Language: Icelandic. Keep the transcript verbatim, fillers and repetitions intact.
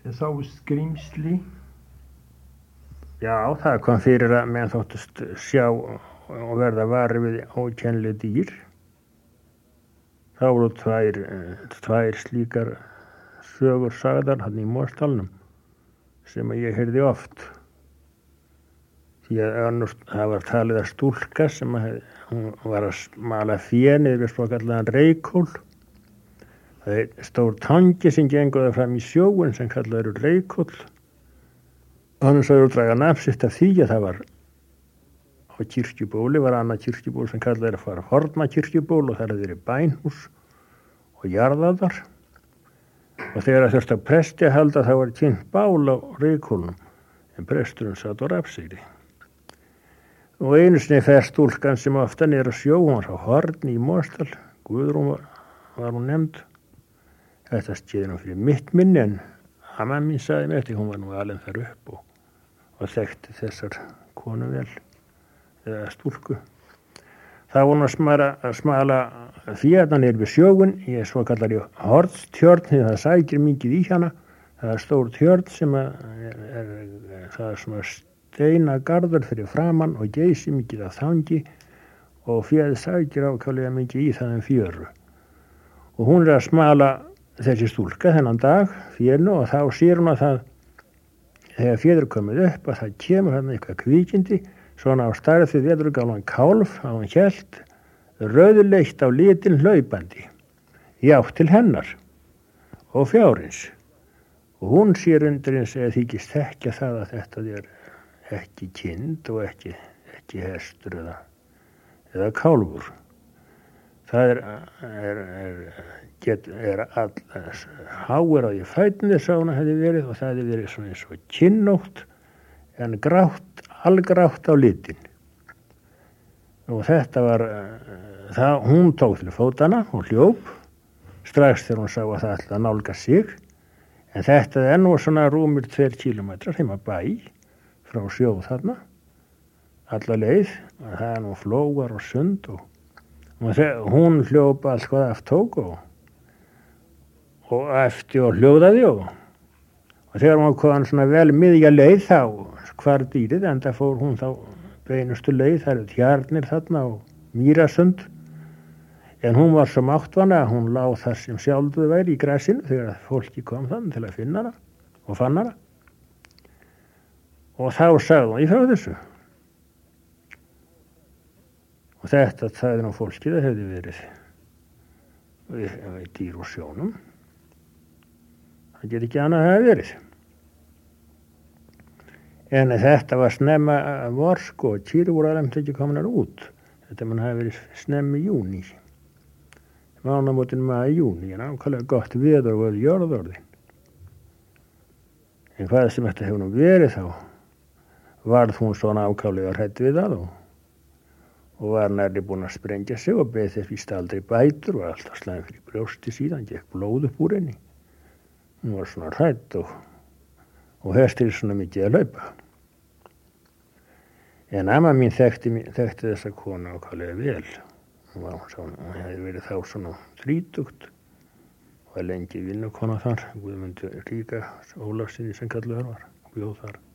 Þið sáu skrímsli? Já, það kom fyrir að menn þóttust sjá og verða varir við ókennli dýr. Það voru tvær, tvær slíkar sögur sagðar hann í Mosdalnum sem ég heyrði oft. Því að annars, það var talið að stúlka sem að, hún var að mala fé niður við svokallaðan reykól. Það er stór tangi sem gengur fram í sjóin sem kallaður reykól. Hann sagði að draga nafn sitt af því að það var á kirkjubóli, var annað kirkjuból sem kallaður að fara forna kirkjuból og það hefði verið bænhús og jarðaðar. Og þegar það þurfti að presti að halda það var kynnt bál á reykólnum en presturinn satt á rafsegri. Og einu sinni fer stúlkan sem ofta niður að sjó, hún var á Horni í Mosdal, Guðrún var, var hún nefnd. Þetta skeði nú fyrir mitt minni en amma mín sagði mér þetta, hún var nú alveg þar upp og, og þekkti þessar konu vel, eða stúlku. Það voru að smala, að smala fjöðna niður við sjógun, ég svo kallar ég Hornstjörn, því það sækir mikið í hana. Það er stór tjörn sem er, er, það er svona steinagarður fyrir framann og geysi mikið af þangi og fjöð sækir ákvæmlega mikið í það en fjöru. Og hún er að smala þessi stúlka þennan dag, fjöðnu, og þá sér hún að það, þegar fjöður komið upp, að það kemur hann eitthvað kvíkindi, svona á stærð við veðurgálan kálf, að hún hélt rauðleitt á litin hlaupandi, í átt til hennar og fjárins. Og hún sér undir eins eða þykist þekkja það að þetta er ekki kind og ekki, ekki hestur eða, eða kálfur. Það er, er, er, get, er all, háir á því fætni sá hún hefði verið og það hefði verið svona eins og kinnótt en grátt, algrátt á litin. Og þetta var, það, hún tók til fótana og hljóp strax þegar hún sá að það ætlaði að nálga sig. En þetta er nú svona rúmir tveir kílómetrar heima bæ frá sjó þarna, alla leið, og það er nú flóar og sund og, og hún hljóp allt hvað aftók og, og eftir og hljóðaði og, og þegar hún kom svona vel miðja leið þá hvar dýrið, en það fór hún þá beinustu leið, það eru tjarnir þarna og mýrasund. En hún var svo máttvana að hún lá þar sem sjálfðu væri í græsinu þegar fólki kom þann til að finna hana og fann hana. Og þá sagði hún í frá þessu. Og þetta sagði nú fólki það hefði verið við, við dýr og sjónum. Það get ekki annað að hafa verið. En þetta var snemma vorsk og kýr voru alveg ekki kominar út. Þetta mann hafi verið snemmi júni. Mánamótin maður í júni, en ákvæmlega gott veður og veður jörðorðin. En hvað sem þetta hefur nú verið þá, varð hún svona ákvæmlega hrædd við það og, og var nærri búin að sprengja sig og beð þess víst aldrei bætur og var alltaf slæðin fyrir brjósti síðan, gekk blóð upp úr henni. Hún var svona hrædd og, og hestir svona mikið að hlaupa. En amma mín þekkti, þekkti þessa konu ákvæmlega vel. Hún var, hún hefði verið þá svona þrítugt og var lengi vinnukona þar, Guðmundur Ríka Ólafssyni sem kallaður var, bjóð þar.